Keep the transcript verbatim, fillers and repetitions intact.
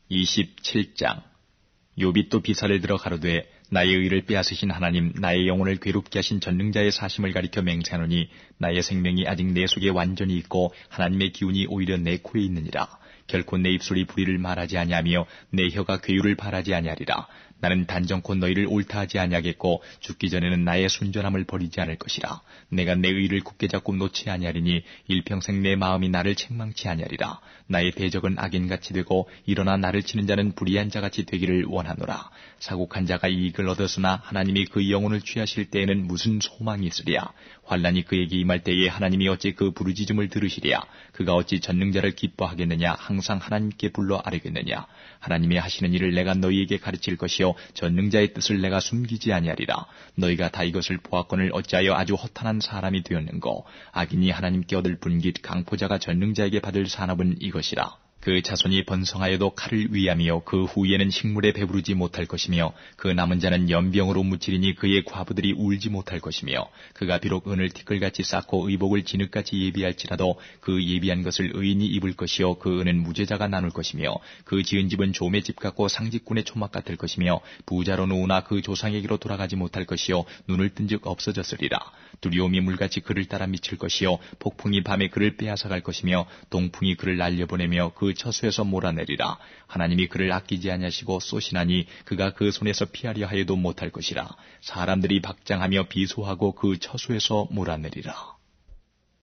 이십칠 장. 욥이 또 비사를 들어 가로되 나의 의를 빼앗으신 하나님, 나의 영혼을 괴롭게 하신 전능자의 사심을 가리켜 맹세하노니 나의 생명이 아직 내 속에 완전히 있고 하나님의 기운이 오히려 내 코에 있느니라. 결코 내 입술이 불의를 말하지 아니하며 내 혀가 괴유를 바라지 아니하리라. 나는 단정코 너희를 옳다 하지 아니하겠고 죽기 전에는 나의 순전함을 버리지 않을 것이라. 내가 내 의를 굳게 잡고 놓지 아니하리니 일평생 내 마음이 나를 책망치 아니하리라. 나의 대적은 악인같이 되고 일어나 나를 치는 자는 불의한 자같이 되기를 원하노라. 사곡한 자가 이익을 얻었으나 하나님이 그 영혼을 취하실 때에는 무슨 소망이 있으랴. 환난이 그에게 임할 때에 하나님이 어찌 그 부르짖음을 들으시랴. 그가 어찌 전능자를 기뻐하겠느냐. 항상 하나님께 불러 아뢰겠느냐. 하나님이 하시는 일을 내가 너희에게 가르칠 것이요 전능자의 뜻을 내가 숨기지 아니하리라. 너희가 다 이것을 보았거늘 어찌하여 아주 허탄한 사람이 되었는고. 악인이 하나님께 얻을 분깃, 강포자가 전능자에게 받을 산업은 이것이라. 그 자손이 번성하여도 칼을 위하며 그 후에는 식물에 배부르지 못할 것이며 그 남은 자는 연병으로 묻히리니 그의 과부들이 울지 못할 것이며 그가 비록 은을 티끌같이 쌓고 의복을 진흙같이 예비할지라도 그 예비한 것을 의인이 입을 것이요 그 은은 무죄자가 나눌 것이며 그 지은 집은 조매 집 같고 상직군의 초막 같을 것이며 부자로 누우나 그 조상에게로 돌아가지 못할 것이요 눈을 뜬즉 없어졌으리라. 두려움이 물같이 그를 따라 미칠 것이요 폭풍이 밤에 그를 빼앗아갈 것이며 동풍이 그를 날려보내며 그 처수에서 몰아내리라. 하나님이 그를 아끼지 아니하시고 쏘시나니 그가 그 손에서 피하려 하여도 못할 것이라. 사람들이 박장하며 비소하고 그 처수에서 몰아내리라.